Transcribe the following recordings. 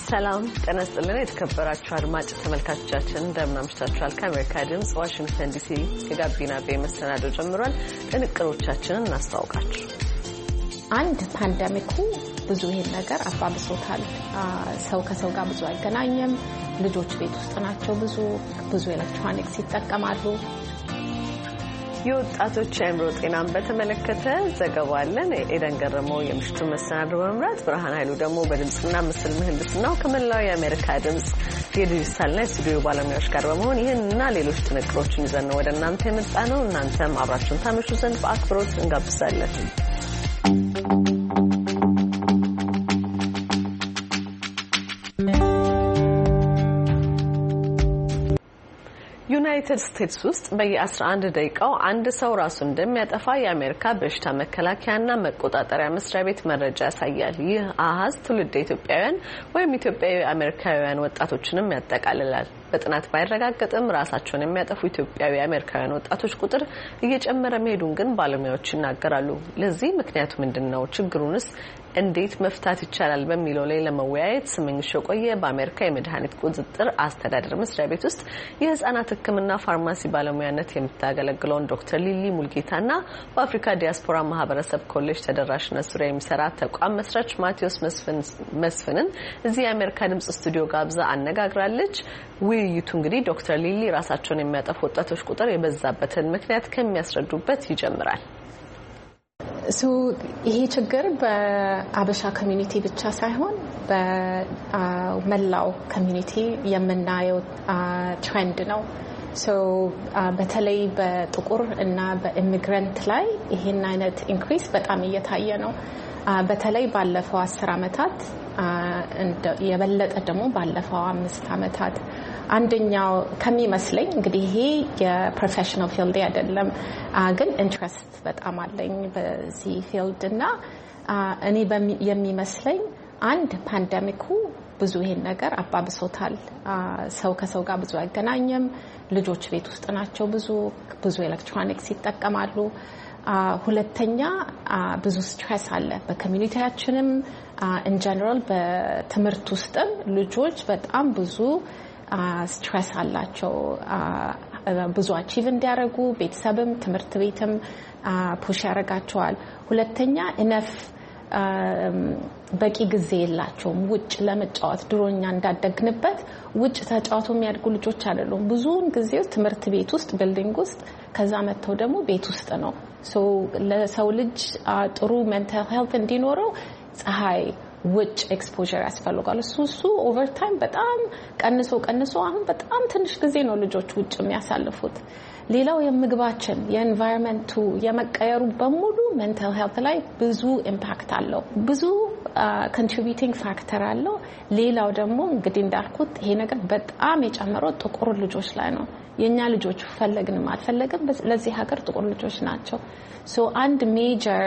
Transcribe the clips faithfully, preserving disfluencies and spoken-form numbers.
ሰላም ጤና ይስጥልን የተከበራችሁ አድማጭ ተመልካቾቻችን እንደምን አምሽታችኋል? ከአሜሪካ ድምጽ ዋሽንግተን ዲሲ የጋቢና ቤ መሰናዶ ጀምሯል። ጥንቅሮቻችንን እናስተዋውቃችሁ። አንድ ፓንደሚኩ ብዙ ይሄን ነገር አባብሶታል። ሰው ከሰው ጋር ብዙ አይገናኝም። ልጆች ቤት ውስጥ ናቸው። ብዙ ብዙ ኤሌክትሮኒክስ ይጠቀማሉ። የወጣቶች የአእምሮ ጤናን በተመለከተ ዘገባ አለን። ኤደን ገረመው የምሽቱ መሰናዶ በመምራት ብርሃን ኃይሉ ደግሞ በድምጽና ምስል ምህንድስናው ከመላው የአሜሪካ ድምጽ የዲጂታልና የስቱዲዮ ባለሙያዎች ጋር በመሆን ይህንና ሌሎች ጥንቅሮችን ይዘን ወደ እናንተ የመጣ ነው። እናንተም አብራችሁን ታመሹ ዘንድ በአክብሮት እንጋብዛለን። ዩናይትድ ስቴትስ ውስጥ በየ11 ደቂቃው አንድ ሰው ራሱን እንደሚያጠፋ የአሜሪካ በሽታ መከላከያና መቆጣጠሪያ መስሪያ ቤት መረጃ ያሳያል። ይህ አሃዝ ትውልደ ኢትዮጵያውያን ወይም ኢትዮጵያዊ አሜሪካውያን ወጣቶችንም ያጠቃልላል። በጥናት ባይረጋገጥም ራሳቸውን የሚያጠፉ ኢትዮጵያዊ አሜሪካውያን ወጣቶች ቁጥር እየጨመረ መሄዱን ግን ባለሙያዎች ይናገራሉ። ለዚህ ምክንያቱ ምንድነው? ችግሩንስ እንዴት መፍታት ይቻላል? በሚለው ላይ ለመወያየት ስምኝሽ ቆየ በአሜሪካ የመድኃኒት ቁጥጥር አስተዳደር መስሪያ ቤት ውስጥ የህፃናት ሕክምና ፋርማሲ ባለሙያነት የምታገለግለውን ዶክተር ሊሊ ሙልጌታና በአፍሪካ ዲያስፖራ ማህበረሰብ ኮሌጅ ተደራሽነት ዙሪያ የሚሰራ ተቋም መስራች ማቴዎስ መስፍንን እዚህ የአሜሪካ ድምጽ ስቱዲዮ ጋብዛ አነጋግራለች። ውይይቱ እንግዲህ ዶክተር ሊሊ ራሳቸውን የሚያጠፉ ወጣቶች ቁጥር የበዛበትን ምክንያት ከሚያስረዱበት ይጀምራል። ሶ ይሄ ችግር በአበሻ ኮሚኒቲ ብቻ ሳይሆን በመላው ኮሚኒቲ የምናየው ትሬንድ ነው። ሶ በተለይ በጥቁር እና በኢሚግራንት ላይ ይሄን አይነት ኢንክሪስ በጣም እየታየ ነው። በተለይ ባለፈው አስር አመታት የበለጠ ደግሞ ባለፈው አምስት አመታት አንደኛው ከሚመስለኝ እንግዲህ ይሄ የፕሮፌሽናል ፊልድ አይደለም፣ ግን ኢንትረስት በጣም አለኝ በዚህ ፊልድ እና እኔ የሚመስለኝ አንድ ፓንደሚኩ ብዙ ይሄን ነገር አባብሶታል። ሰው ከሰው ጋር ብዙ አይገናኝም። ልጆች ቤት ውስጥ ናቸው። ብዙ ብዙ ኤሌክትሮኒክስ ይጠቀማሉ። ሁለተኛ ብዙ ስትሬስ አለ በኮሚኒቲያችንም ኢን ጀነራል በትምህርት ውስጥም ልጆች በጣም ብዙ ስትሬስ አላቸው። ብዙ አቺቭ እንዲያደርጉ ቤተሰብም ትምህርት ቤትም ፑሽ ያደርጋቸዋል። ሁለተኛ ኢነፍ በቂ ጊዜ የላቸውም ውጭ ለመጫወት። ድሮኛ እንዳደግንበት ውጭ ተጫውተው የሚያድጉ ልጆች አይደሉም። ብዙውን ጊዜ ትምህርት ቤት ውስጥ ቢልዲንግ ውስጥ ከዛ መተው ደግሞ ቤት ውስጥ ነው። ሶ ለሰው ልጅ ጥሩ ሜንታል ሄልት እንዲኖረው ፀሐይ ውጭ ኤክስፖዠር ያስፈልጋል። እሱ እሱ ኦቨር ታይም በጣም ቀንሶ ቀንሶ አሁን በጣም ትንሽ ጊዜ ነው ልጆች ውጭ የሚያሳልፉት። ሌላው የምግባችን የኤንቫይሮንመንቱ የመቀየሩ በሙሉ ሜንታል ሄልት ላይ ብዙ ኢምፓክት አለው። ብዙ ኮንትሪቢዩቲንግ ፋክተር አለው። ሌላው ደግሞ እንግዲህ እንዳልኩት ይሄ ነገር በጣም የጨመረው ጥቁር ልጆች ላይ ነው። የኛ ልጆች ፈለግንም አልፈለግም ለዚህ ሀገር ጥቁር ልጆች ናቸው። ሶ አንድ ሜጀር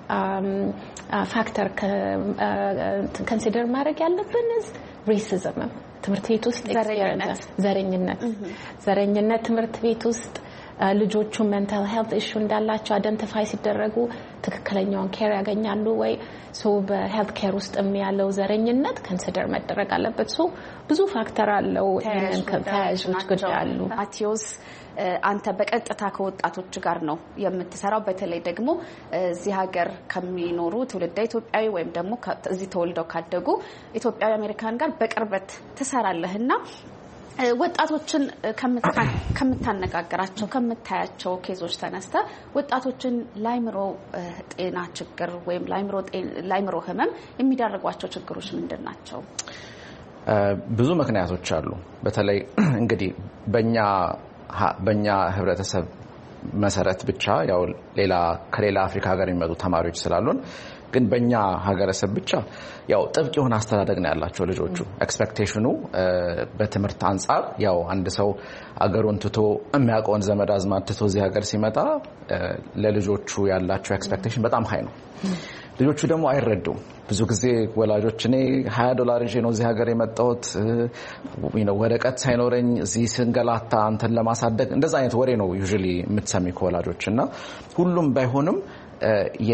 ፋክተር ኮንሲደር ማድረግ ያለብን ሬሲዝም ትምህርት ቤት ውስጥ ዘረኝነት ዘረኝነት ዘረኝነት ትምህርት ቤት ውስጥ ልጆቹ ሜንታል ሄልት ኢሹ እንዳላቸው አይደንቲፋይ ሲደረጉ ትክክለኛውን ኬር ያገኛሉ ወይ? ሶ በሄልት ኬር ውስጥ የሚያለው ዘረኝነት ኮንሲደር መደረግ አለበት። ሶ ብዙ ፋክተር አለው። ይሄንን ከተያያዥነት ጉዳይ አሉ። ማቴዎስ አንተ በቀጥታ ከወጣቶች ጋር ነው የምትሰራው። በተለይ ደግሞ እዚህ ሀገር ከሚኖሩ ትውልደ ኢትዮጵያዊ ወይም ደግሞ እዚህ ተወልደው ካደጉ ኢትዮጵያዊ አሜሪካን ጋር በቅርበት ትሰራለህና ወጣቶችን ከምታነጋግራቸው ከምታያቸው ኬዞች ተነስተ ወጣቶችን ላይምሮ ጤና ችግር ወይም ላይምሮ ላይምሮ ህመም የሚዳርጓቸው ችግሮች ምንድናቸው? ብዙ ምክንያቶች አሉ። በተለይ እንግዲህ በእኛ በእኛ ህብረተሰብ መሰረት ብቻ ያው ሌላ ከሌላ አፍሪካ ሀገር የሚመጡ ተማሪዎች ስላሉን ግን በእኛ ሀገረሰብ ብቻ ያው ጥብቅ የሆነ አስተዳደግ ነው ያላቸው ልጆቹ። ኤክስፔክቴሽኑ በትምህርት አንፃር ያው አንድ ሰው አገሩን ትቶ የሚያውቀውን ዘመድ አዝማድ ትቶ እዚህ ሀገር ሲመጣ ለልጆቹ ያላቸው ኤክስፔክቴሽን በጣም ሃይ ነው። ልጆቹ ደግሞ አይረዱም። ብዙ ጊዜ ወላጆች እኔ ሀያ ዶላር ይዤ ነው እዚህ ሀገር የመጣሁት you know ወረቀት ሳይኖረኝ እዚህ ስንገላታ አንተን ለማሳደግ እንደዛ አይነት ወሬ ነው ዩዥሊ የምትሰሚ ከወላጆችና ሁሉም ባይሆንም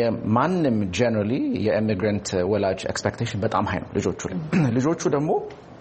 የማንም ጀነራሊ የኢሚግራንት ወላጅ ኤክስፔክቴሽን በጣም ሃይ ነው ልጆቹ ላይ ልጆቹ ደግሞ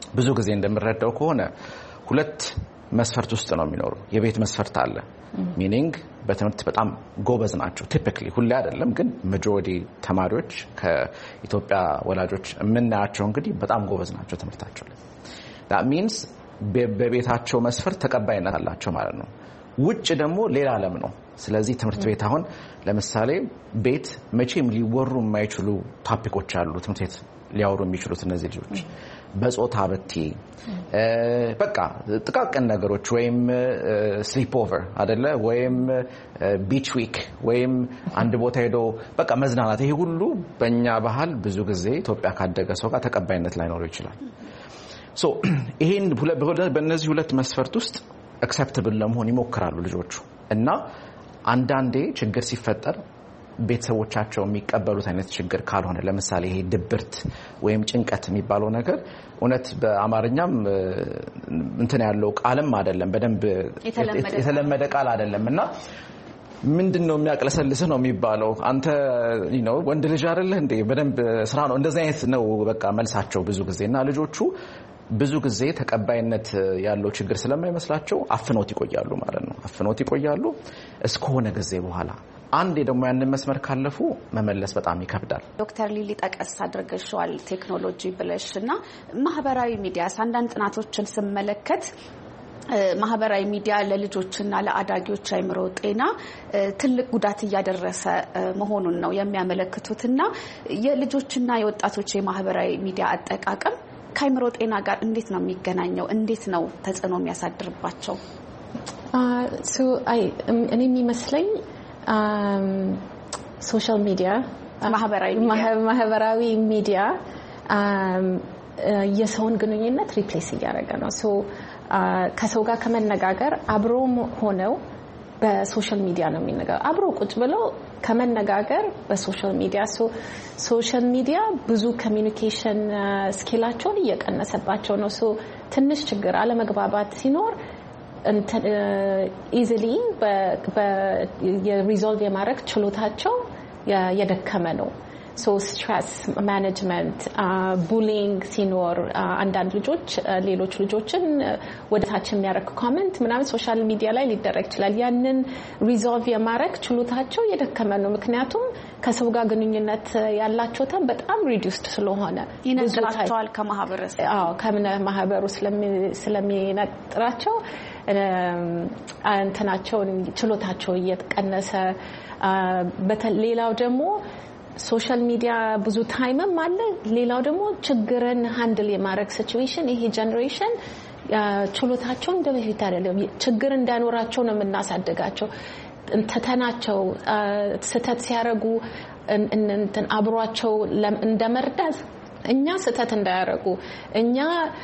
ብዙ ጊዜ እንደምረዳው ከሆነ ሁለት መስፈርት ውስጥ ነው የሚኖሩ። የቤት መስፈርት አለ ሚኒንግ በትምህርት በጣም ጎበዝ ናቸው ቲፒካሊ ሁሌ አይደለም ግን ማጆሪቲ ተማሪዎች ከኢትዮጵያ ወላጆች የምናያቸው እንግዲህ በጣም ጎበዝ ናቸው ትምህርታቸው ላይ that means በቤታቸው መስፈርት ተቀባይነት አላቸው ማለት ነው። ውጭ ደግሞ ሌላ ዓለም ነው። ስለዚህ ትምህርት ቤት አሁን ለምሳሌ ቤት መቼም ሊወሩ የማይችሉ ቶፒኮች አሉ ትምህርት ቤት ሊያወሩ የሚችሉት እነዚህ ልጆች በጾታ በቲ በቃ ጥቃቅን ነገሮች ወይም ስሊፕ ኦቨር አይደለ ወይም ቢች ዊክ ወይም አንድ ቦታ ሄዶ በቃ መዝናናት ይሄ ሁሉ በእኛ ባህል ብዙ ጊዜ ኢትዮጵያ ካደገ ሰው ጋር ተቀባይነት ላይኖረው ይችላል። ሶ ይሄን በእነዚህ ሁለት መስፈርት ውስጥ አክሰፕተብል ለመሆን ይሞክራሉ ልጆቹ እና አንዳንዴ ችግር ሲፈጠር ቤተሰቦቻቸው የሚቀበሉት አይነት ችግር ካልሆነ ለምሳሌ ይሄ ድብርት ወይም ጭንቀት የሚባለው ነገር እውነት በአማርኛም እንትን ያለው ቃልም አይደለም በደንብ የተለመደ ቃል አይደለም እና ምንድነው የሚያቀለሰልስ ነው የሚባለው አንተ you know ወንድ ልጅ አይደለ እንዴ በደንብ ስራ ነው እንደዚህ አይነት ነው በቃ መልሳቸው ብዙ ጊዜና ልጆቹ ብዙ ጊዜ ተቀባይነት ያለው ችግር ስለማይመስላቸው አፍኖት ይቆያሉ ማለት ነው። አፍኖት ይቆያሉ እስከሆነ ጊዜ በኋላ አንዴ ደግሞ ያንን መስመር ካለፉ መመለስ በጣም ይከብዳል። ዶክተር ሊሊ ጠቀስ አድርገሽዋል ቴክኖሎጂ ብለሽና ማህበራዊ ሚዲያ አንዳንድ ጥናቶችን ስመለከት ማህበራዊ ሚዲያ ለልጆችና ለአዳጊዎች አይምሮ ጤና ትልቅ ጉዳት እያደረሰ መሆኑን ነው የሚያመለክቱትና የልጆችና የወጣቶች የማህበራዊ ሚዲያ አጠቃቀም ከአይምሮ ጤና ጋር እንዴት ነው የሚገናኘው? እንዴት ነው ተጽዕኖ የሚያሳድርባቸው? ሶ አይ እኔ የሚመስለኝ ሶሻል ሚዲያ ማህበራዊ ማህበራዊ ሚዲያ የሰውን ግንኙነት ሪፕሌስ እያደረገ ነው። ሶ ከሰው ጋር ከመነጋገር አብሮም ሆነው በሶሻል ሚዲያ ነው የሚነጋገር አብሮ ቁጭ ብለው ከመነጋገር በሶሻል ሚዲያ ሶ ሶሻል ሚዲያ ብዙ ኮሚኒኬሽን ስኪላቸውን እየቀነሰባቸው ነው። ሶ ትንሽ ችግር አለመግባባት ሲኖር ኢዚሊ በሪዞልቭ የማድረግ ችሎታቸው የደከመ ነው። ሶ ስትሬስ ማኔጅመንት ቡሊንግ ሲኖር አንዳንድ ልጆች ሌሎች ልጆችን ወደታች የሚያረክ ኮሜንት ምናምን ሶሻል ሚዲያ ላይ ሊደረግ ይችላል። ያንን ሪዞልቭ የማድረግ ችሎታቸው የደከመ ነው። ምክንያቱም ከሰው ጋር ግንኙነት ያላቸው ተም በጣም ሪዲዩስድ ስለሆነ ይነጥራቸዋል ከማህበረሰብ አዎ ከማህበሩ ስለሚነጥራቸው እንትናቸው ችሎታቸው እየተቀነሰ በሌላው ደግሞ ሶሻል ሚዲያ ብዙ ታይምም አለ። ሌላው ደግሞ ችግርን ሃንድል የማድረግ ሲቹዌሽን ይሄ ጀነሬሽን ችሎታቸው እንደበፊት አይደለም። ችግር እንዳይኖራቸው ነው የምናሳድጋቸው። ተተናቸው ስተት ሲያረጉ እንትን አብሯቸው እንደመርዳት እኛ ስተት እንዳያረጉ እኛ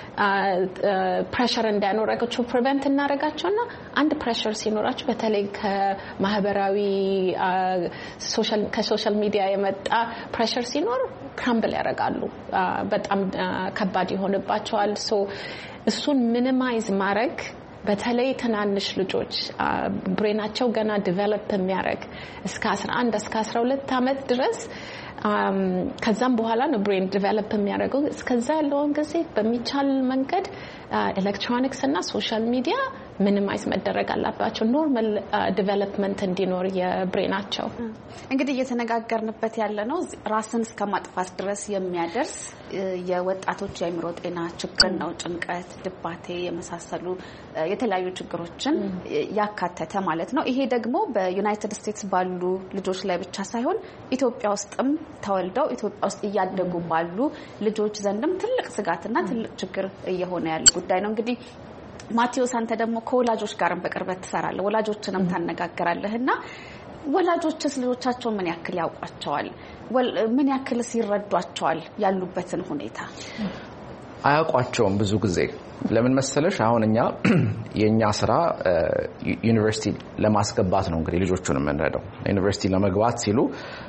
ፕሬሸር እንዳይኖራቸው ፕሪቨንት እናረጋቸውና አንድ ፕሬሸር ሲኖራቸው በተለይ ከማህበራዊ ሶሻል ከሶሻል ሚዲያ የመጣ ፕሬሸር ሲኖር ክራምብል ያረጋሉ። በጣም ከባድ ይሆንባቸዋል። ሶ እሱን ሚኒማይዝ ማድረግ በተለይ ትናንሽ ልጆች ብሬናቸው ገና ዲቨሎፕ የሚያደርግ እስከ አስራ አንድ እስከ አስራ ሁለት አመት ድረስ ከዛም በኋላ ነው ብሬን ዲቨሎፕ የሚያደርገው። እስከዛ ያለውን ጊዜ በሚቻል መንገድ ኤሌክትሮኒክስ እና ሶሻል ሚዲያ ሚኒማይዝ መደረግ አለባቸው ኖርማል ዲቨሎፕመንት እንዲኖር የብሬናቸው። እንግዲህ እየተነጋገርንበት ያለ ነው ራስን እስከ ማጥፋት ድረስ የሚያደርስ የወጣቶች የአይምሮ ጤና ችግር ነው። ጭንቀት፣ ድባቴ የመሳሰሉ የተለያዩ ችግሮችን ያካተተ ማለት ነው። ይሄ ደግሞ በዩናይትድ ስቴትስ ባሉ ልጆች ላይ ብቻ ሳይሆን ኢትዮጵያ ውስጥም ተወልደው ኢትዮጵያ ውስጥ እያደጉ ባሉ ልጆች ዘንድም ትልቅ ስጋትና ትልቅ ችግር እየሆነ ያለ ጉዳይ ነው። እንግዲህ ማቴዎስ አንተ ደግሞ ከወላጆች ጋርም በቅርበት ትሰራለህ፣ ወላጆችንም ታነጋግራለህና ወላጆችስ ልጆቻቸው ምን ያክል ያውቋቸዋል? ምን ያክልስ ይረዷቸዋል? ያሉበትን ሁኔታ አያውቋቸውም ብዙ ጊዜ። ለምን መሰለሽ አሁን እኛ የኛ ስራ ዩኒቨርሲቲ ለማስገባት ነው። እንግዲህ ልጆቹን የምንረዳው ዩኒቨርሲቲ ለመግባት ሲሉ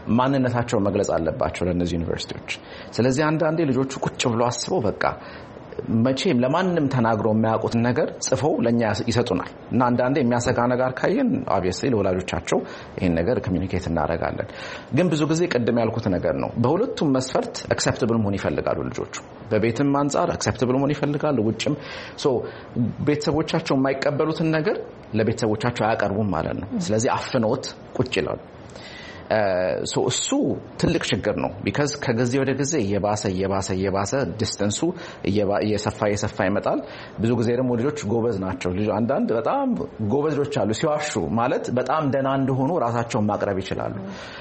ማንነታቸውን መግለጽ አለባቸው ለነዚህ ዩኒቨርሲቲዎች። ስለዚህ አንዳንዴ ልጆቹ ቁጭ ብለው አስበው በቃ መቼም ለማንም ተናግሮ የሚያውቁት ነገር ጽፈው ለኛ ይሰጡናል እና አንዳንዴ የሚያሰጋ ነገር ካየን obviously ለወላጆቻቸው ይሄን ነገር ኮሙኒኬት እናደርጋለን ግን ብዙ ጊዜ ቀደም ያልኩት ነገር ነው በሁለቱም መስፈርት acceptable መሆን ይፈልጋሉ ልጆቹ በቤትም አንፃር acceptable መሆን ይፈልጋሉ ውጭም ሶ ቤተሰቦቻቸው የማይቀበሉትን ነገር ለቤተሰቦቻቸው አያቀርቡም ማለት ነው ስለዚህ አፍኖት ቁጭ ይላሉ ሶ እሱ ትልቅ ችግር ነው because ከጊዜ ወደ ጊዜ የባሰ የባሰ የባሰ ዲስታንሱ እየሰፋ እየሰፋ ይመጣል ብዙ ጊዜ ደግሞ ልጆች ጎበዝ ናቸው ልጅ አንዳንድ በጣም ጎበዝ ልጆች አሉ ሲዋሹ ማለት በጣም ደና እንደሆኑ ራሳቸውን ማቅረብ ይችላሉ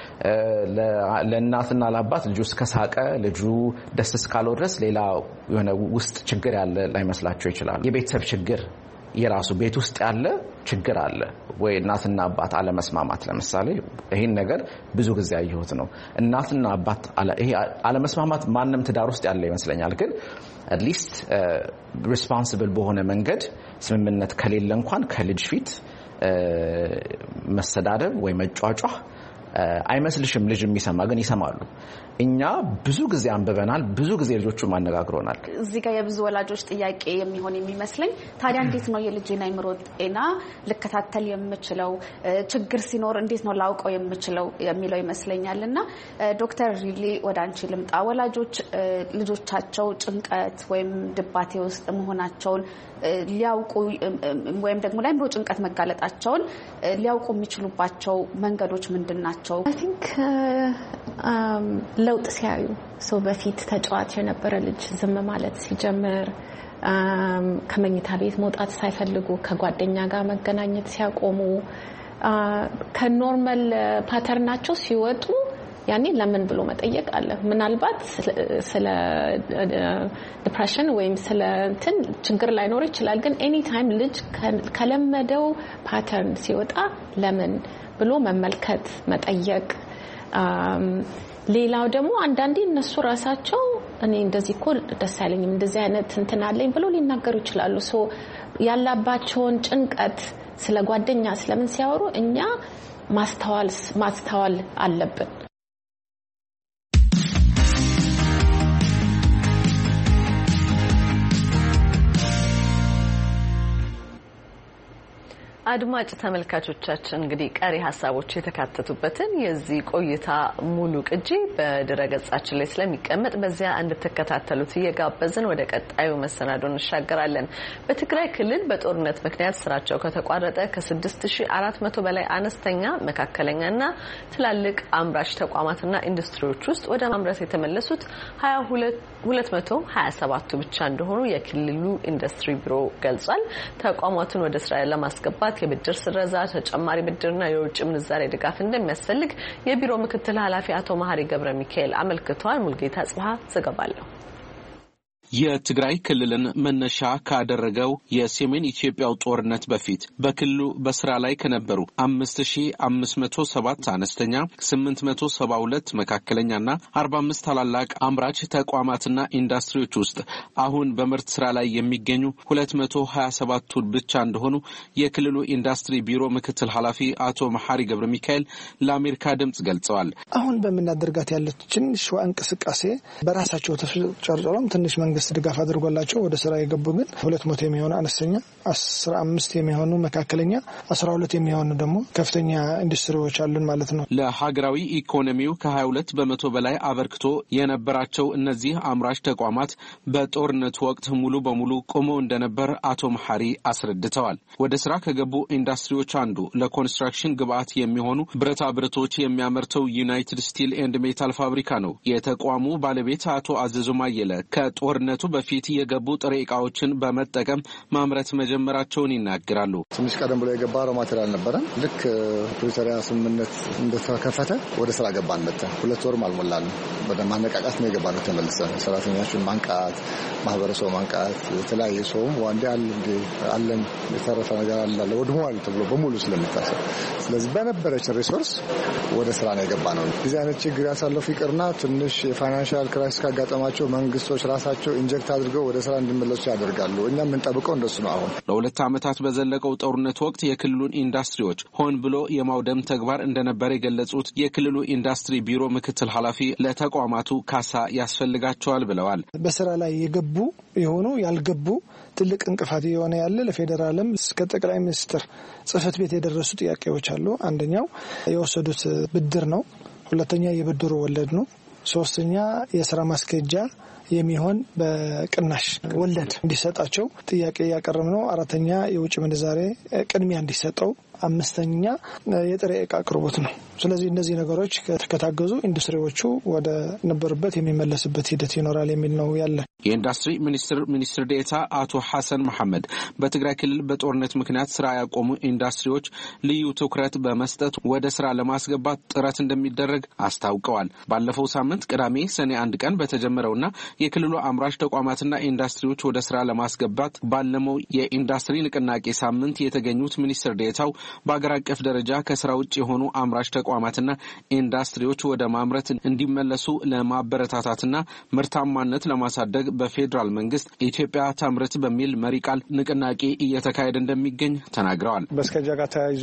ለእናትና ለአባት ልጁ እስከሳቀ ልጁ ደስ እስካለው ድረስ ሌላ የሆነ ውስጥ ችግር ያለ ላይመስላቸው ይችላል የቤተሰብ ችግር የራሱ ቤት ውስጥ ያለ ችግር አለ ወይ እናትና አባት አለመስማማት ለምሳሌ ይሄን ነገር ብዙ ጊዜ ያየሁት ነው እናትና አባት ይሄ አለመስማማት ማንንም ትዳር ውስጥ ያለ ይመስለኛል ግን at least responsible በሆነ መንገድ ስምምነት ከሌለ እንኳን ከልጅ ፊት መሰዳደብ ወይ መጫጫህ አይመስልሽም ልጅ የሚሰማ ግን ይሰማሉ እኛ ብዙ ጊዜ አንበበናል ብዙ ጊዜ ልጆቹ ማነጋግሮናል እዚህ ጋር የብዙ ወላጆች ጥያቄ የሚሆን የሚመስለኝ ታዲያ እንዴት ነው የልጅና አይምሮ ጤና ልከታተል የምችለው ችግር ሲኖር እንዴት ነው ላውቀው የምችለው የሚለው ይመስለኛልና ዶክተር ሪሊ ወደ አንቺ ልምጣ ወላጆች ልጆቻቸው ጭንቀት ወይም ድባቴ ውስጥ መሆናቸውን ሊያውቁ ወይም ደግሞ ለአይምሮ ጭንቀት መጋለጣቸውን ሊያውቁ የሚችሉባቸው መንገዶች ምንድናቸው I think um ለውጥ ሲያዩ ሰው በፊት ተጫዋች የነበረ ልጅ ዝም ማለት ሲጀምር ከመኝታ ቤት መውጣት ሳይፈልጉ ከጓደኛ ጋር መገናኘት ሲያቆሙ ከኖርማል ፓተርናቸው ሲወጡ ያኔ ለምን ብሎ መጠየቅ አለ ምናልባት ስለ ዲፕሬሽን ወይም ስለ እንትን ችግር ላይ ኖር ይችላል ግን ኤኒ ታይም ልጅ ከለመደው ፓተርን ሲወጣ ለምን ብሎ መመልከት መጠየቅ ሌላው ደግሞ አንዳንዴ እነሱ ራሳቸው እኔ እንደዚህ እኮ ደስ አይለኝም እንደዚህ አይነት እንትን አለኝ ብሎ ሊናገሩ ይችላሉ ሶ ያላባቸውን ጭንቀት ስለ ጓደኛ ስለምን ሲያወሩ እኛ ማስተዋል ማስተዋል አለብን አድማጭ ተመልካቾቻችን እንግዲህ ቀሪ ሐሳቦች የተካተቱበትን የዚህ ቆይታ ሙሉ ቅጂ በድረገጻችን ላይ ስለሚቀመጥ በዚያ እንድትከታተሉት እየጋበዝን ወደ ቀጣዩ መሰናዶ እንሻገራለን። በትግራይ ክልል በጦርነት ምክንያት ስራቸው ከተቋረጠ ከስድስት ሺህ አራት መቶ በላይ አነስተኛ መካከለኛና ትላልቅ አምራች ተቋማትና ኢንዱስትሪዎች ውስጥ ወደ ማምረት የተመለሱት ሁለት መቶ ሀያ ሰባት ብቻ እንደሆኑ የክልሉ ኢንዱስትሪ ቢሮ ገልጿል። ተቋማቱን ወደ ስራ ለማስገባት የብድር ስረዛ ተጨማሪ ብድርና የውጭ ምንዛሬ ድጋፍ እንደሚያስፈልግ የቢሮ ምክትል ኃላፊ አቶ መሐሪ ገብረ ሚካኤል አመልክተዋል። ሙልጌታ ጽባህ ዘገባለሁ። የትግራይ ክልልን መነሻ ካደረገው የሰሜን ኢትዮጵያው ጦርነት በፊት በክልሉ በስራ ላይ ከነበሩ አምስት ሺህ አምስት መቶ ሰባት አነስተኛ ስምንት መቶ ሰባ ሁለት መካከለኛና አርባ አምስት ታላላቅ አምራች ተቋማትና ኢንዱስትሪዎች ውስጥ አሁን በምርት ስራ ላይ የሚገኙ ሁለት መቶ ሀያ ሰባት ብቻ እንደሆኑ የክልሉ ኢንዱስትሪ ቢሮ ምክትል ኃላፊ አቶ መሐሪ ገብረ ሚካኤል ለአሜሪካ ድምጽ ገልጸዋል። አሁን በመናደርጋት ያለች ትንሽ እንቅስቃሴ በራሳቸው ተጨርጨሮም ትንሽ መንግስት ድጋፍ አድርጎላቸው ወደ ስራ የገቡ ግን ሁለት መቶ የሚሆኑ አነስተኛ አስራ አምስት የሚሆኑ መካከለኛ አስራ ሁለት የሚሆኑ ደግሞ ከፍተኛ ኢንዱስትሪዎች አሉን ማለት ነው። ለሀገራዊ ኢኮኖሚው ከሀያ ሁለት በመቶ በላይ አበርክቶ የነበራቸው እነዚህ አምራች ተቋማት በጦርነቱ ወቅት ሙሉ በሙሉ ቆመው እንደነበር አቶ መሐሪ አስረድተዋል። ወደ ስራ ከገቡ ኢንዱስትሪዎች አንዱ ለኮንስትራክሽን ግብአት የሚሆኑ ብረታ ብረቶች የሚያመርተው ዩናይትድ ስቲል ኤንድ ሜታል ፋብሪካ ነው። የተቋሙ ባለቤት አቶ አዘዞ ማየለ ከጦርነቱ በፊት የገቡ ጥሬ ዕቃዎችን በመጠቀም ማምረት መጀመራቸውን ይናገራሉ። ትንሽ ቀደም ብሎ የገባ ሮ ማቴሪያል ነበረ። ልክ ፕሪቶሪያ ስምምነት እንደተከፈተ ወደ ስራ ገባን። መጣ ሁለት ወርም አልሞላንም። ወደ ማነቃቃት ነው የገባነው። ተመልሰን ሰራተኞችን ማንቃት፣ ማህበረሰቡ ማንቃት፣ የተለያየ ሰው ዋንዴ አለ እንደ አለን የተረፈ ነገር አለ ወድሟል ተብሎ በሙሉ ስለሚታሰብ ስለዚህ በነበረች ሪሶርስ ወደ ስራ ነው የገባነው። እዚህ አይነት ችግር ያሳለፉ ይቅርና ትንሽ የፋይናንሻል ክራይሲስ ካጋጠማቸው መንግስቶች ራሳቸው ኢንጀክት አድርገው ወደ ስራ እንዲመለሱ ያደርጋሉ። እኛ የምንጠብቀው እንደሱ ነው። አሁን ለሁለት ዓመታት በዘለቀው ጦርነት ወቅት የክልሉን ኢንዱስትሪዎች ሆን ብሎ የማውደም ተግባር እንደነበር የገለጹት የክልሉ ኢንዱስትሪ ቢሮ ምክትል ኃላፊ ለተቋማቱ ካሳ ያስፈልጋቸዋል ብለዋል። በስራ ላይ የገቡ የሆኑ ያልገቡ ትልቅ እንቅፋት የሆነ ያለ ለፌደራልም እስከ ጠቅላይ ሚኒስትር ጽህፈት ቤት የደረሱ ጥያቄዎች አሉ። አንደኛው የወሰዱት ብድር ነው። ሁለተኛ የብድሩ ወለድ ነው። ሶስተኛ የስራ ማስኬጃ የሚሆን በቅናሽ ወለድ እንዲሰጣቸው ጥያቄ ያቀረብ ነው። አራተኛ የውጭ ምንዛሬ ቅድሚያ እንዲሰጠው፣ አምስተኛ የጥሬ ዕቃ አቅርቦት ነው። ስለዚህ እነዚህ ነገሮች ከተካገዙ ኢንዱስትሪዎቹ ወደ ነበሩበት የሚመለስበት ሂደት ይኖራል የሚል ነው ያለ። የኢንዱስትሪ ሚኒስትር ሚኒስትር ዴኤታ አቶ ሐሰን መሐመድ በትግራይ ክልል በጦርነት ምክንያት ስራ ያቆሙ ኢንዱስትሪዎች ልዩ ትኩረት በመስጠት ወደ ስራ ለማስገባት ጥረት እንደሚደረግ አስታውቀዋል። ባለፈው ሳምንት ቅዳሜ ሰኔ አንድ ቀን በተጀመረውና የክልሉ አምራች ተቋማትና ኢንዱስትሪዎች ወደ ስራ ለማስገባት ባለመው የኢንዱስትሪ ንቅናቄ ሳምንት የተገኙት ሚኒስትር ዴኤታው በአገር አቀፍ ደረጃ ከስራ ውጭ የሆኑ አምራች ተቋማትና ኢንዱስትሪዎች ወደ ማምረት እንዲመለሱ ለማበረታታትና ምርታማነት ለማሳደግ በፌደራል መንግስት ኢትዮጵያ ታምርት በሚል መሪ ቃል ንቅናቄ እየተካሄደ እንደሚገኝ ተናግረዋል። በስከጃ ጋር ተያይዞ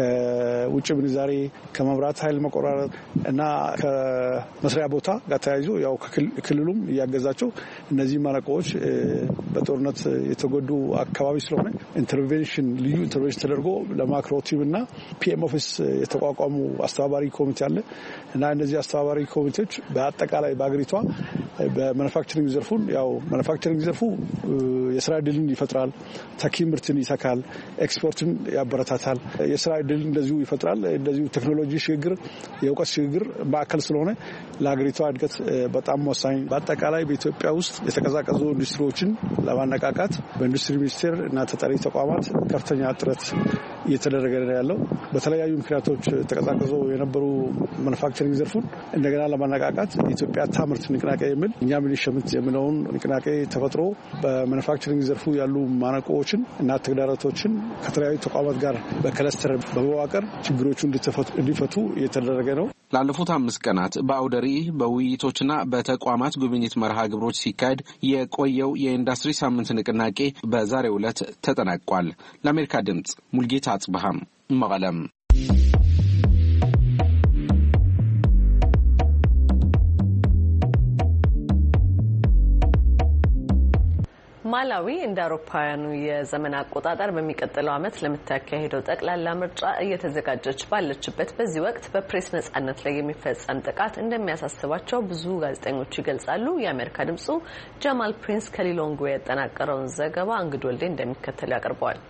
ከውጭ ምንዛሬ ከመብራት ኃይል መቆራረጥ እና ከመስሪያ ቦታ ጋር ተያይዞ ያው ክልሉም እያገዛቸው እነዚህ ማነቆዎች በጦርነት የተጎዱ አካባቢ ስለሆነ ኢንተርቬንሽን ልዩ ኢንተርቬንሽን ተደርጎ ለማክሮ ቲም እና ፒኤም ኦፊስ የተቋቋሙ አስተባባሪ ኮሚቴ አለ እና እነዚህ አስተባባሪ ኮሚቴዎች በአጠቃላይ በአገሪቷ በማኑፋክቸሪንግ ዘርፉን ያው ማኑፋክቸሪንግ ዘርፉ የስራ ዕድልን ይፈጥራል፣ ተኪ ምርትን ይተካል፣ ኤክስፖርትን ያበረታታል፣ የስራ ዕድል እንደዚሁ ይፈጥራል። እንደዚሁ ቴክኖሎጂ ሽግግር፣ የእውቀት ሽግግር ማዕከል ስለሆነ ለአገሪቷ እድገት በጣም ወሳኝ። በአጠቃላይ በኢትዮጵያ ውስጥ የተቀዛቀዙ ኢንዱስትሪዎችን ለማነቃቃት በኢንዱስትሪ ሚኒስቴር እና ተጠሪ ተቋማት ከፍተኛ ጥረት እየተደረገ ነው ያለው። በተለያዩ ምክንያቶች ተቀዛቅዞ የነበሩ ማኑፋክቸሪንግ ዘርፉን እንደገና ለማነቃቃት የኢትዮጵያ ታምርት ንቅናቄ የሚል እኛ ምን ሸምት የሚለውን ንቅናቄ ተፈጥሮ በማኑፋክቸሪንግ ዘርፉ ያሉ ማነቆዎችን እና ተግዳሮቶችን ከተለያዩ ተቋማት ጋር በክለስተር በመዋቀር ችግሮቹ እንዲፈቱ እየተደረገ ነው። ላለፉት አምስት ቀናት በአውደሪ በውይይቶችና በተቋማት ጉብኝት መርሃ ግብሮች ሲካሄድ የቆየው የኢንዱስትሪ ሳምንት ንቅናቄ በዛሬው ዕለት ተጠናቋል። ለአሜሪካ ድምጽ ሙልጌታ አጽብሃም መቀለም። ማላዊ እንደ አውሮፓውያኑ የዘመን አቆጣጠር በሚቀጥለው ዓመት ለምታካሄደው ጠቅላላ ምርጫ እየተዘጋጀች ባለችበት በዚህ ወቅት በፕሬስ ነጻነት ላይ የሚፈጸም ጥቃት እንደሚያሳስባቸው ብዙ ጋዜጠኞች ይገልጻሉ። የአሜሪካ ድምጹ ጀማል ፕሪንስ ከሊሎንግዌ ያጠናቀረውን ዘገባ እንግድ ወልዴ እንደሚከተል ያቀርበዋል።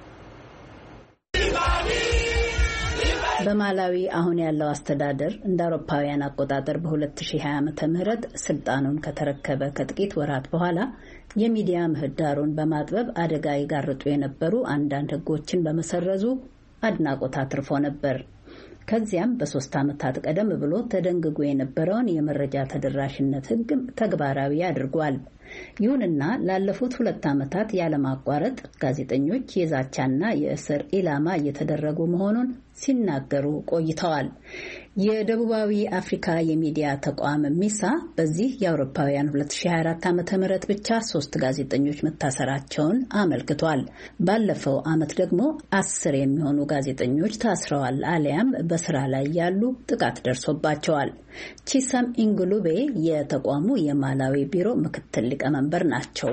በማላዊ አሁን ያለው አስተዳደር እንደ አውሮፓውያን አቆጣጠር በሁለት ሺህ ሀያ ዓመተ ምህረት ስልጣኑን ከተረከበ ከጥቂት ወራት በኋላ የሚዲያ ምህዳሩን በማጥበብ አደጋ ይጋርጡ የነበሩ አንዳንድ ሕጎችን በመሰረዙ አድናቆት አትርፎ ነበር። ከዚያም በሶስት ዓመታት ቀደም ብሎ ተደንግጎ የነበረውን የመረጃ ተደራሽነት ሕግ ተግባራዊ አድርጓል። ይሁንና ላለፉት ሁለት ዓመታት ያለማቋረጥ ጋዜጠኞች የዛቻና የእስር ኢላማ እየተደረጉ መሆኑን ሲናገሩ ቆይተዋል። የደቡባዊ አፍሪካ የሚዲያ ተቋም ሚሳ በዚህ የአውሮፓውያን ሁለት ሺህ ሀያ አራት ዓመተ ምህረት ብቻ ሶስት ጋዜጠኞች መታሰራቸውን አመልክቷል። ባለፈው ዓመት ደግሞ አስር የሚሆኑ ጋዜጠኞች ታስረዋል አሊያም በስራ ላይ ያሉ ጥቃት ደርሶባቸዋል። ቺሳም ኢንጉሉቤ የተቋሙ የማላዊ ቢሮ ምክትል ሊቀመንበር ናቸው።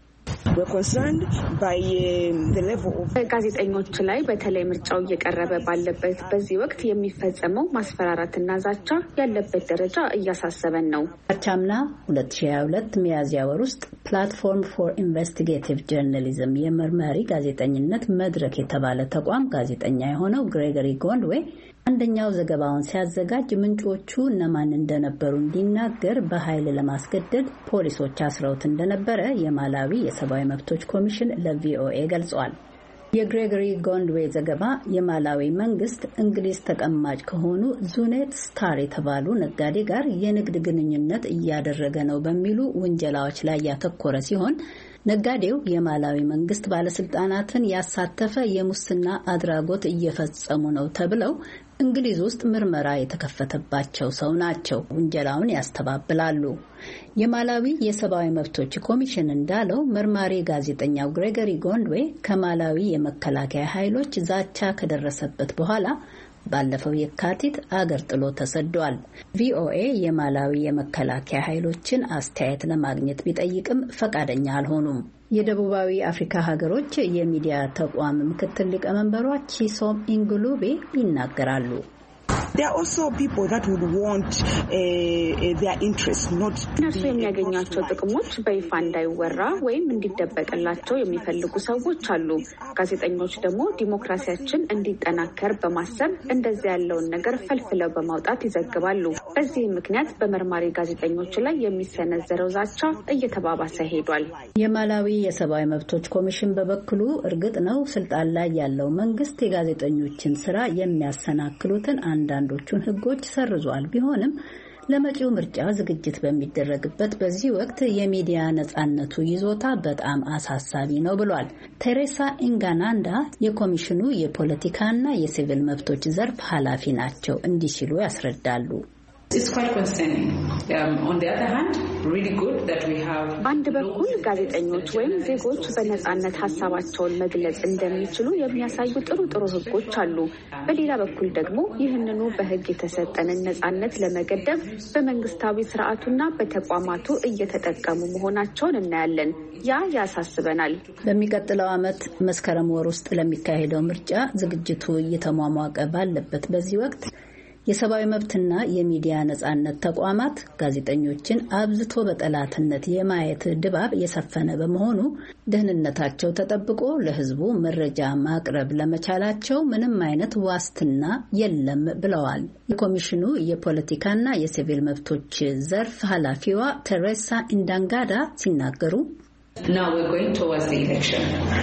ጋዜጠኞች ላይ በተለይ ምርጫው እየቀረበ ባለበት በዚህ ወቅት የሚፈጸመው ማስፈራራትና ዛቻ ያለበት ደረጃ እያሳሰበን ነው። አቻምና ሁለት ሺህ ሀያ ሁለት ሚያዝያ ወር ውስጥ ፕላትፎርም ፎር ኢንቨስቲጌቲቭ ጆርናሊዝም የመርማሪ ጋዜጠኝነት መድረክ የተባለ ተቋም ጋዜጠኛ የሆነው ግሬጎሪ ጎንድዌ አንደኛው ዘገባውን ሲያዘጋጅ ምንጮቹ እነማን እንደነበሩ እንዲናገር በኃይል ለማስገደድ ፖሊሶች አስረውት እንደነበረ የማላዊ የሰብአዊ መብቶች ኮሚሽን ለቪኦኤ ገልጿል። የግሬጎሪ ጎንድዌ ዘገባ የማላዊ መንግስት እንግሊዝ ተቀማጭ ከሆኑ ዙኔት ስታር የተባሉ ነጋዴ ጋር የንግድ ግንኙነት እያደረገ ነው በሚሉ ውንጀላዎች ላይ ያተኮረ ሲሆን ነጋዴው የማላዊ መንግስት ባለስልጣናትን ያሳተፈ የሙስና አድራጎት እየፈጸሙ ነው ተብለው እንግሊዝ ውስጥ ምርመራ የተከፈተባቸው ሰው ናቸው። ውንጀላውን ያስተባብላሉ። የማላዊ የሰብአዊ መብቶች ኮሚሽን እንዳለው መርማሪ ጋዜጠኛው ግሬጎሪ ጎንድዌ ከማላዊ የመከላከያ ኃይሎች ዛቻ ከደረሰበት በኋላ ባለፈው የካቲት አገር ጥሎ ተሰዷል። ቪኦኤ የማላዊ የመከላከያ ኃይሎችን አስተያየት ለማግኘት ቢጠይቅም ፈቃደኛ አልሆኑም። የደቡባዊ አፍሪካ ሀገሮች የሚዲያ ተቋም ምክትል ሊቀመንበሯ ቺሶም ኢንግሉቤ ይናገራሉ። There are also people that would want uh, uh, their interests not እነሱ የሚያገኛቸው ጥቅሞች በይፋ እንዳይወራ ወይም እንዲደበቅላቸው የሚፈልጉ ሰዎች አሉ። ጋዜጠኞች ደግሞ ዲሞክራሲያችን እንዲጠናከር በማሰብ እንደዚህ ያለውን ነገር ፈልፍለው በማውጣት ይዘግባሉ። በዚህ ምክንያት በመርማሪ ጋዜጠኞች ላይ የሚሰነዘረው ዛቻ እየተባባሰ ሄዷል። የማላዊ የሰብአዊ መብቶች ኮሚሽን በበኩሉ እርግጥ ነው ስልጣን ላይ ያለው መንግስት የጋዜጠኞችን ስራ የሚያሰናክሉትን አንዳንዶቹን ህጎች ሰርዟል። ቢሆንም ለመጪው ምርጫ ዝግጅት በሚደረግበት በዚህ ወቅት የሚዲያ ነጻነቱ ይዞታ በጣም አሳሳቢ ነው ብሏል። ቴሬሳ ኢንጋናንዳ የኮሚሽኑ የፖለቲካና የሲቪል መብቶች ዘርፍ ኃላፊ ናቸው። እንዲህ ሲሉ ያስረዳሉ። It's quite concerning. Um, on the other hand, really good that we have. በአንድ በኩል ጋዜጠኞች ወይም ዜጎች በነጻነት ሀሳባቸውን መግለጽ እንደሚችሉ የሚያሳዩ ጥሩ ጥሩ ህጎች አሉ። በሌላ በኩል ደግሞ ይህንኑ በህግ የተሰጠንን ነጻነት ለመገደብ በመንግስታዊ ስርዓቱና በተቋማቱ እየተጠቀሙ መሆናቸውን እናያለን። ያ ያሳስበናል። በሚቀጥለው ዓመት መስከረም ወር ውስጥ ለሚካሄደው ምርጫ ዝግጅቱ እየተሟሟቀ ባለበት በዚህ ወቅት የሰብአዊ መብትና የሚዲያ ነጻነት ተቋማት ጋዜጠኞችን አብዝቶ በጠላትነት የማየት ድባብ የሰፈነ በመሆኑ ደህንነታቸው ተጠብቆ ለህዝቡ መረጃ ማቅረብ ለመቻላቸው ምንም አይነት ዋስትና የለም ብለዋል። የኮሚሽኑ የፖለቲካና የሲቪል መብቶች ዘርፍ ኃላፊዋ ቴሬሳ ኢንዳንጋዳ ሲናገሩ Now we're going towards the election.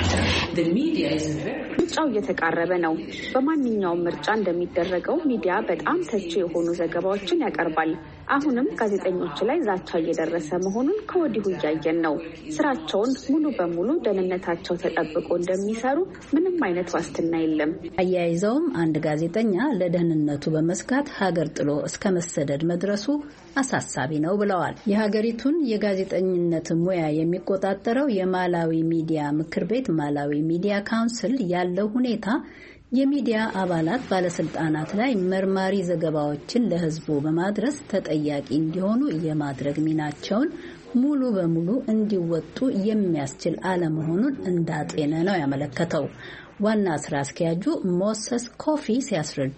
The media is very ምርጫው እየተቃረበ ነው። በማንኛውም ምርጫ እንደሚደረገው ሚዲያ በጣም ተቺ የሆኑ ዘገባዎችን ያቀርባል። አሁንም ጋዜጠኞች ላይ ዛቻ እየደረሰ መሆኑን ከወዲሁ እያየን ነው። ስራቸውን ሙሉ በሙሉ ደህንነታቸው ተጠብቆ እንደሚሰሩ ምንም አይነት ዋስትና የለም። አያይዘውም አንድ ጋዜጠኛ ለደህንነቱ በመስጋት ሀገር ጥሎ እስከ መሰደድ መድረሱ አሳሳቢ ነው ብለዋል። የሀገሪቱን የጋዜጠኝነት ሙያ የሚቆጣጠረው የማላዊ ሚዲያ ምክር ቤት ማላዊ ሚዲያ ካውንስል ያለው ሁኔታ የሚዲያ አባላት ባለስልጣናት ላይ መርማሪ ዘገባዎችን ለህዝቡ በማድረስ ተጠያቂ እንዲሆኑ የማድረግ ሚናቸውን ሙሉ በሙሉ እንዲወጡ የሚያስችል አለመሆኑን እንዳጤነ ነው ያመለከተው። ዋና ስራ አስኪያጁ ሞሰስ ኮፊ ሲያስረዱ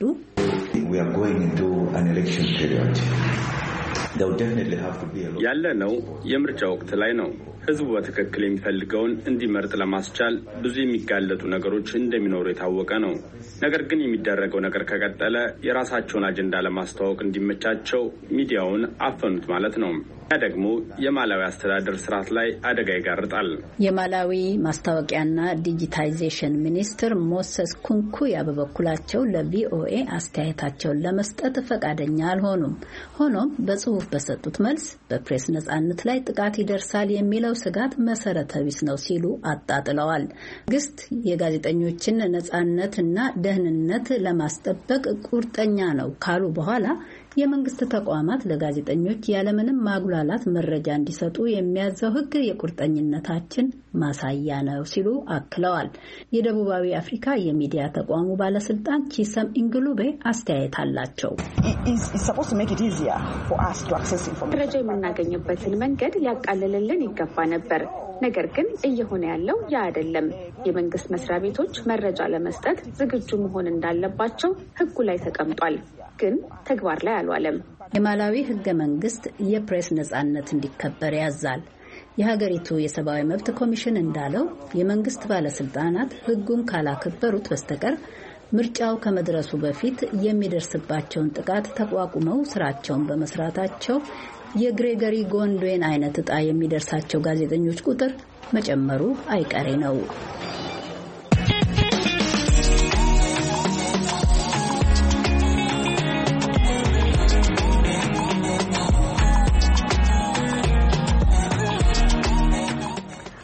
we are going into an election period. ያለነው የምርጫ ወቅት ላይ ነው። ህዝቡ በትክክል የሚፈልገውን እንዲመርጥ ለማስቻል ብዙ የሚጋለጡ ነገሮች እንደሚኖሩ የታወቀ ነው። ነገር ግን የሚደረገው ነገር ከቀጠለ የራሳቸውን አጀንዳ ለማስተዋወቅ እንዲመቻቸው ሚዲያውን አፈኑት ማለት ነው። ያ ደግሞ የማላዊ አስተዳደር ስርዓት ላይ አደጋ ይጋርጣል። የማላዊ ማስታወቂያና ዲጂታይዜሽን ሚኒስትር ሞሰስ ኩንኩያ በበኩላቸው ለቪኦኤ አስተያየታቸውን ለመስጠት ፈቃደኛ አልሆኑም። ሆኖም በጽሁፍ በሰጡት መልስ በፕሬስ ነጻነት ላይ ጥቃት ይደርሳል የሚለው ስጋት መሰረተ ቢስ ነው ሲሉ አጣጥለዋል። መንግስት የጋዜጠኞችን ነጻነትና ደህንነት ለማስጠበቅ ቁርጠኛ ነው ካሉ በኋላ የመንግስት ተቋማት ለጋዜጠኞች ያለምንም ማጉላላት መረጃ እንዲሰጡ የሚያዘው ህግ የቁርጠኝነታችን ማሳያ ነው ሲሉ አክለዋል። የደቡባዊ አፍሪካ የሚዲያ ተቋሙ ባለስልጣን ቺሰም ኢንግሉቤ አስተያየት አላቸው። መረጃ የምናገኝበትን መንገድ ሊያቃልልልን ይገባ ነበር። ነገር ግን እየሆነ ያለው ያ አይደለም። የመንግስት መስሪያ ቤቶች መረጃ ለመስጠት ዝግጁ መሆን እንዳለባቸው ህጉ ላይ ተቀምጧል፣ ግን ተግባር ላይ አልዋለም። የማላዊ ህገ መንግስት የፕሬስ ነጻነት እንዲከበር ያዛል። የሀገሪቱ የሰብአዊ መብት ኮሚሽን እንዳለው የመንግስት ባለስልጣናት ህጉን ካላከበሩት በስተቀር ምርጫው ከመድረሱ በፊት የሚደርስባቸውን ጥቃት ተቋቁመው ስራቸውን በመስራታቸው የግሬጎሪ ጎንድዌን አይነት ዕጣ የሚደርሳቸው ጋዜጠኞች ቁጥር መጨመሩ አይቀሬ ነው።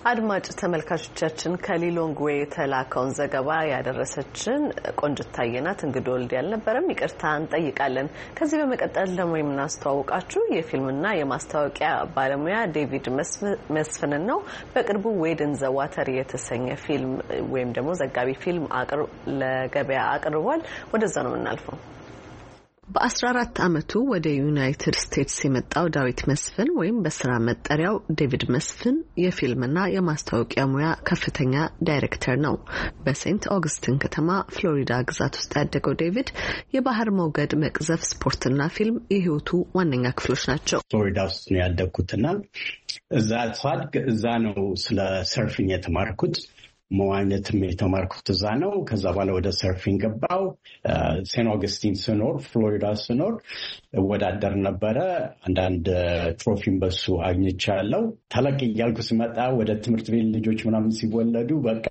አድማጭ ተመልካቾቻችን ከሊሎንግዌ የተላከውን ዘገባ ያደረሰችን ቆንጅታዬ ናት። እንግዲህ ወልድ ያልነበረም ይቅርታ እንጠይቃለን። ከዚህ በመቀጠል ደግሞ የምናስተዋውቃችሁ የፊልምና የማስታወቂያ ባለሙያ ዴቪድ መስፍንን ነው። በቅርቡ ዌድ ኢን ዘ ዋተር የተሰኘ ፊልም ወይም ደግሞ ዘጋቢ ፊልም ለገበያ አቅርቧል። ወደዛ ነው የምናልፈው። በአስራ አራት አመቱ ወደ ዩናይትድ ስቴትስ የመጣው ዳዊት መስፍን ወይም በስራ መጠሪያው ዴቪድ መስፍን የፊልምና የማስታወቂያ ሙያ ከፍተኛ ዳይሬክተር ነው። በሴንት ኦግስትን ከተማ ፍሎሪዳ ግዛት ውስጥ ያደገው ዴቪድ የባህር ሞገድ መቅዘፍ ስፖርትና ፊልም የህይወቱ ዋነኛ ክፍሎች ናቸው። ፍሎሪዳ ውስጥ ነው ያደግኩትና እዛ ሳድግ እዛ ነው ስለ ሰርፊንግ የተማርኩት። መዋኘትም የተማርኩት እዛ ነው። ከዛ በኋላ ወደ ሰርፊንግ ገባው። ሴንት ኦገስቲን ስኖር ፍሎሪዳ ስኖር ወዳደር ነበረ። አንዳንድ ትሮፊም በሱ አግኝቻለሁ። ተለቅ እያልኩ ስመጣ ወደ ትምህርት ቤት ልጆች ምናምን ሲወለዱ በቃ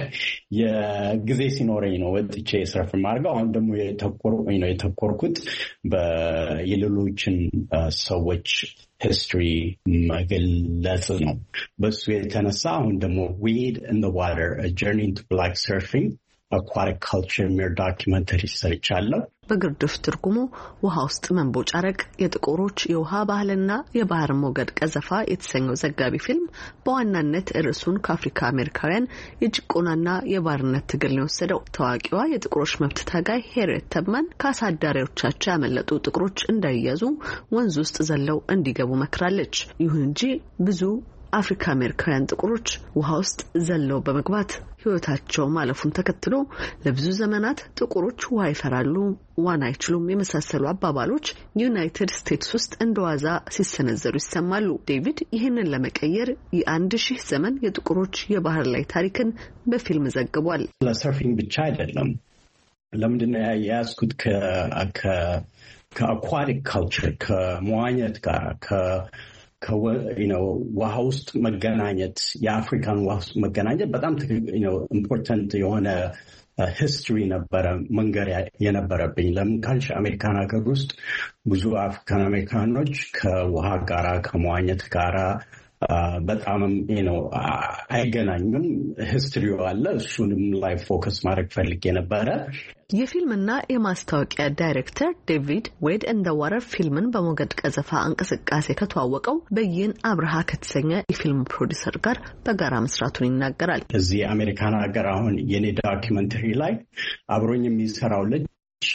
የጊዜ ሲኖረኝ ነው ወጥቼ ሰርፍ ማድረግ። አሁን ደግሞ የተኮርኩት የሌሎችን ሰዎች ሂስትሪ መግለጽ ነው። በሱ የተነሳ አሁን ደግሞ ዌድ ኢን ዘ ዋተር a journey into black surfing aquatic culture ሚር ዶክመንተሪ ሰርቻለሁ። በግርድፍ ትርጉሙ ውሃ ውስጥ መንቦጫረቅ የጥቁሮች የውሃ ባህልና የባህር ሞገድ ቀዘፋ የተሰኘው ዘጋቢ ፊልም በዋናነት ርዕሱን ከአፍሪካ አሜሪካውያን የጭቆናና የባርነት ትግል ነው የወሰደው። ታዋቂዋ የጥቁሮች መብት ታጋይ ሄሪየት ተብማን ከአሳዳሪዎቻቸው ያመለጡ ጥቁሮች እንዳይያዙ ወንዝ ውስጥ ዘለው እንዲገቡ መክራለች። ይሁን እንጂ ብዙ አፍሪካ አሜሪካውያን ጥቁሮች ውሃ ውስጥ ዘለው በመግባት ህይወታቸው ማለፉን ተከትሎ ለብዙ ዘመናት ጥቁሮች ውሃ ይፈራሉ፣ ዋና አይችሉም የመሳሰሉ አባባሎች ዩናይትድ ስቴትስ ውስጥ እንደዋዛ ሲሰነዘሩ ይሰማሉ። ዴቪድ ይህንን ለመቀየር የአንድ ሺህ ዘመን የጥቁሮች የባህር ላይ ታሪክን በፊልም ዘግቧል። ለሰርፊንግ ብቻ አይደለም። ለምንድነው የያዝኩት ከአኳቲክ ካልቸር ከመዋኘት ጋር ውሃ ውስጥ መገናኘት የአፍሪካን ውሃ ውስጥ መገናኘት በጣም ኢምፖርታንት የሆነ ሂስትሪ ነበረ መንገር የነበረብኝ። ለምን ካልሽ አሜሪካን ሀገር ውስጥ ብዙ አፍሪካን አሜሪካኖች ከውሃ ጋራ ከመዋኘት ጋራ በጣም ነው አይገናኙም። ሂስትሪው አለ። እሱንም ላይ ፎከስ ማድረግ ፈልጌ ነበረ። የፊልምና የማስታወቂያ ዳይሬክተር ዴቪድ ዌድ ኢን ዘ ዋተር ፊልምን በሞገድ ቀዘፋ እንቅስቃሴ ከተዋወቀው በይን አብርሃ ከተሰኘ የፊልም ፕሮዲሰር ጋር በጋራ መስራቱን ይናገራል። እዚህ አሜሪካን ሀገር አሁን የኔ ዶክመንተሪ ላይ አብሮኝ የሚሰራው ልጅ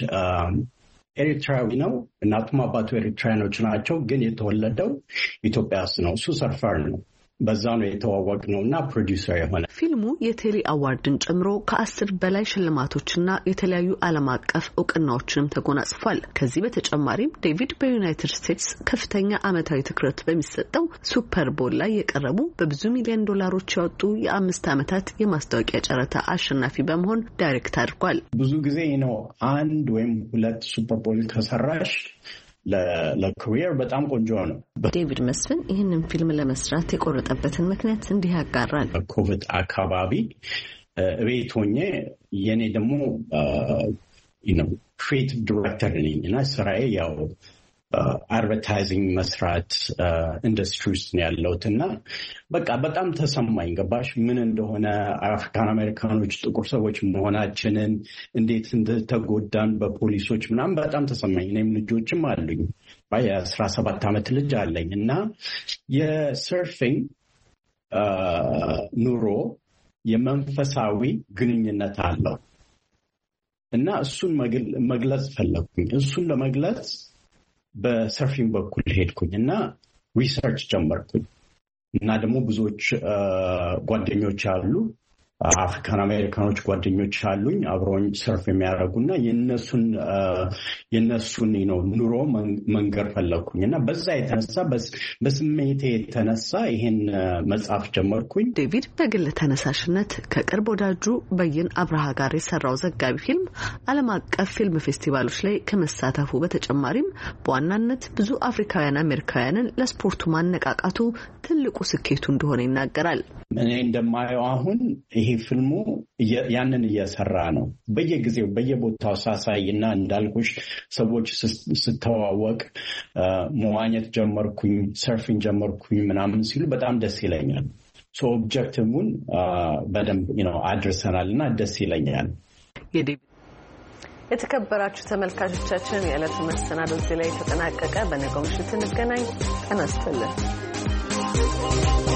ኤሪትራዊ ነው። እናቱም አባቱ ኤሪትራያኖች ናቸው፣ ግን የተወለደው ኢትዮጵያ ውስጥ ነው። እሱ ሰርፈር ነው። በዛ ነው የተዋወቅ ነው እና ፕሮዲውሰር የሆነ ፊልሙ የቴሌ አዋርድን ጨምሮ ከአስር በላይ ሽልማቶችና የተለያዩ ዓለም አቀፍ እውቅናዎችንም ተጎናጽፏል። ከዚህ በተጨማሪም ዴቪድ በዩናይትድ ስቴትስ ከፍተኛ ዓመታዊ ትኩረት በሚሰጠው ሱፐር ቦል ላይ የቀረቡ በብዙ ሚሊዮን ዶላሮች ያወጡ የአምስት ዓመታት የማስታወቂያ ጨረታ አሸናፊ በመሆን ዳይሬክት አድርጓል። ብዙ ጊዜ ነው አንድ ወይም ሁለት ሱፐር ቦል ከሰራሽ ለካሪየር በጣም ቆንጆ ነው። ዴቪድ መስፍን ይህንን ፊልም ለመስራት የቆረጠበትን ምክንያት እንዲህ ያጋራል። በኮቪድ አካባቢ ቤት ሆኜ የኔ ደግሞ ክሪኤቲቭ ዲሬክተር ነኝ እና ስራዬ ያው አድቨርታይዚንግ መስራት ኢንዱስትሪ ውስጥ ነው ያለሁት እና በቃ በጣም ተሰማኝ። ገባሽ ምን እንደሆነ አፍሪካን አሜሪካኖች ጥቁር ሰዎች መሆናችንን እንዴት እንደተጎዳን በፖሊሶች ምናምን በጣም ተሰማኝ። እኔም ልጆችም አሉኝ። የአስራ ሰባት ዓመት ልጅ አለኝ እና የሰርፊንግ ኑሮ የመንፈሳዊ ግንኙነት አለው እና እሱን መግለጽ ፈለኩኝ። እሱን ለመግለጽ በሰርፊንግ በኩል ሄድኩኝ እና ሪሰርች ጀመርኩኝ እና ደግሞ ብዙዎች ጓደኞች አሉ አፍሪካን አሜሪካኖች ጓደኞች አሉኝ አብረውኝ ሰርፍ የሚያደርጉና የነሱን የነሱን ነው ኑሮ መንገር ፈለኩኝ እና በዛ የተነሳ በስሜቴ የተነሳ ይሄን መጽሐፍ ጀመርኩኝ። ዴቪድ በግል ተነሳሽነት ከቅርብ ወዳጁ በይን አብርሃ ጋር የሰራው ዘጋቢ ፊልም ዓለም አቀፍ ፊልም ፌስቲቫሎች ላይ ከመሳተፉ በተጨማሪም በዋናነት ብዙ አፍሪካውያን አሜሪካውያንን ለስፖርቱ ማነቃቃቱ ትልቁ ስኬቱ እንደሆነ ይናገራል። እኔ እንደማየው አሁን ይሄ ፊልሙ ያንን እየሰራ ነው። በየጊዜው በየቦታው ሳሳይና እንዳልኩሽ ሰዎች ስተዋወቅ መዋኘት ጀመርኩኝ ሰርፊንግ ጀመርኩኝ ምናምን ሲሉ በጣም ደስ ይለኛል። ሶ ኦብጀክቲቭን በደንብ you know አድርሰናልና ደስ ይለኛል። የተከበራችሁ ተመልካቾቻችን የዕለቱ መሰናዶ እዚህ ላይ ተጠናቀቀ። በነገው ምሽት እንገናኝ። ጤና ይስጥልን።